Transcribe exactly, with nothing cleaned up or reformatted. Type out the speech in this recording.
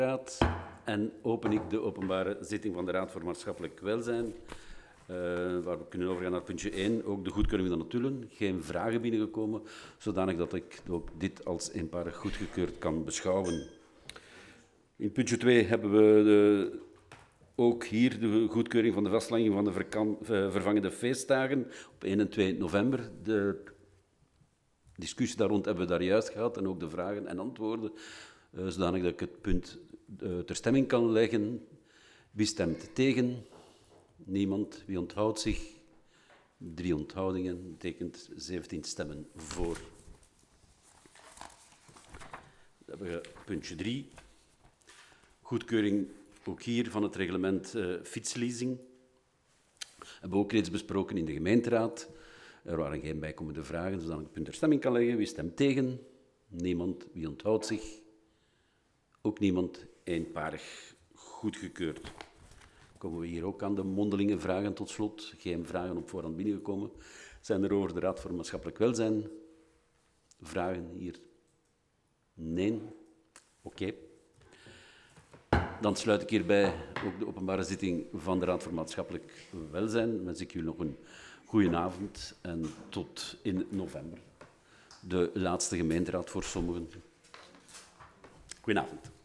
Raad en open ik de openbare zitting van de Raad voor Maatschappelijk Welzijn, uh, waar we kunnen overgaan naar puntje één, ook de goedkeuring van de notulen. Geen vragen binnengekomen, zodanig dat ik ook dit als eenparig goedgekeurd kan beschouwen. In puntje twee hebben we de, ook hier de goedkeuring van de vastlegging van de verkan, vervangende feestdagen op één en twee november. De discussie daar rond hebben we daar juist gehad en ook de vragen en antwoorden, uh, zodanig dat ik het punt uh, ter stemming kan leggen. Wie stemt tegen? Niemand. Wie onthoudt zich? Drie onthoudingen. Dat betekent zeventien stemmen voor. Dan hebben we puntje drie. Goedkeuring ook hier van het reglement uh, fietsleasing. Hebben we ook reeds besproken in de gemeenteraad. Er waren geen bijkomende vragen, zodat ik het punt ter stemming kan leggen. Wie stemt tegen? Niemand. Wie onthoudt zich? Ook niemand. Eenparig goedgekeurd. Komen we hier ook aan de mondelinge vragen tot slot. Geen vragen op voorhand binnengekomen. Zijn er over de Raad voor Maatschappelijk Welzijn vragen hier? Nee? Oké. Okay. Dan sluit ik hierbij ook de openbare zitting van de Raad voor Maatschappelijk Welzijn. Dan wens ik jullie nog een goeie avond en tot in november. De laatste gemeenteraad voor sommigen. Goedenavond.